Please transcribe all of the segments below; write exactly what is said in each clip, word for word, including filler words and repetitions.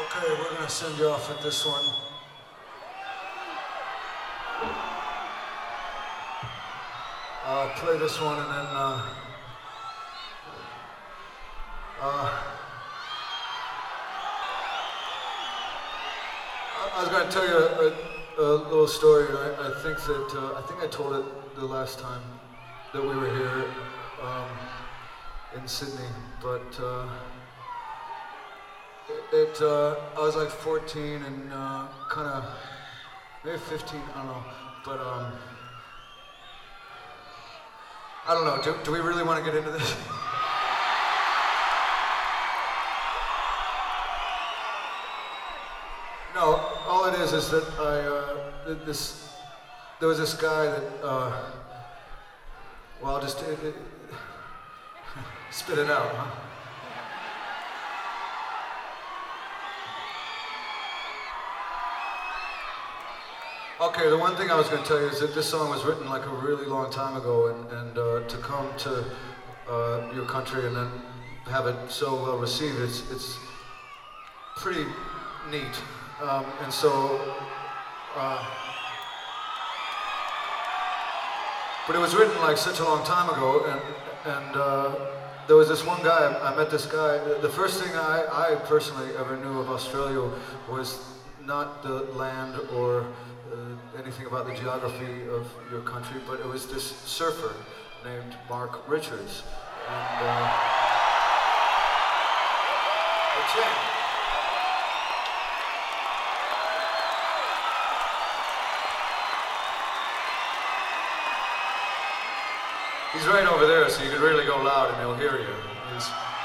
Okay, we're gonna send you off with this one. I'll play this one and then uh, uh, I was gonna tell you a, a, a little story, and I, I think that uh, I think I told it the last time that we were here um, in Sydney, but. Uh, It, uh, I was like fourteen and uh, kind of, maybe fifteen, I don't know, but um, I don't know, do, do we really want to get into this? No, all it is is that I, uh, this, there was this guy that, uh, well, I'll just, it, it, spit it out, huh? Okay, the one thing I was going to tell you is that this song was written like a really long time ago, and, and uh, to come to uh, your country and then have it so well received, it's, it's pretty neat. Um, and so, uh, but it was written like such a long time ago, and, and uh, there was this one guy, I met this guy, the first thing I, I personally ever knew of Australia was not the land or Uh, anything about the geography of your country, but it was this surfer named Mark Richards. And, uh, he's right over there, so you could really go loud and he'll hear you. He's,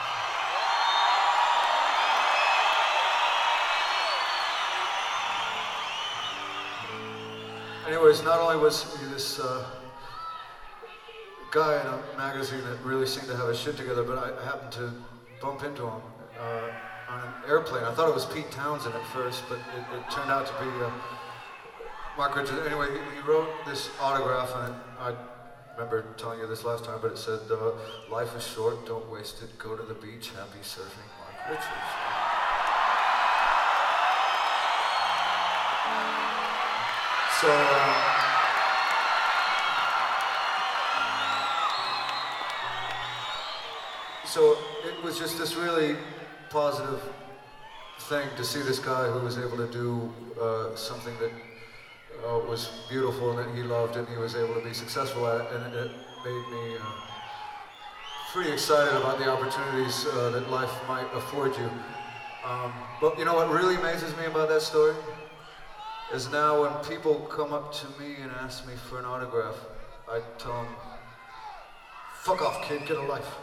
Anyways, not only was he this uh, guy in a magazine that really seemed to have his shit together, but I happened to bump into him uh, on an airplane. I thought it was Pete Townsend at first, but it, it turned out to be uh, Mark Richards. Anyway, he, he wrote this autograph, and it, I remember telling you this last time, but it said, uh, "Life is short, don't waste it, go to the beach, happy surfing, Mark Richards." So, uh, so it was just this really positive thing to see this guy who was able to do uh, something that uh, was beautiful and that he loved and he was able to be successful at it, and it, it made me uh, pretty excited about the opportunities uh, that life might afford you. Um, but you know what really amazes me about that story? Is now when people come up to me and ask me for an autograph, I tell them, fuck off kid, get a life.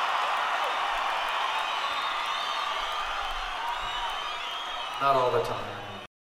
Not all the time.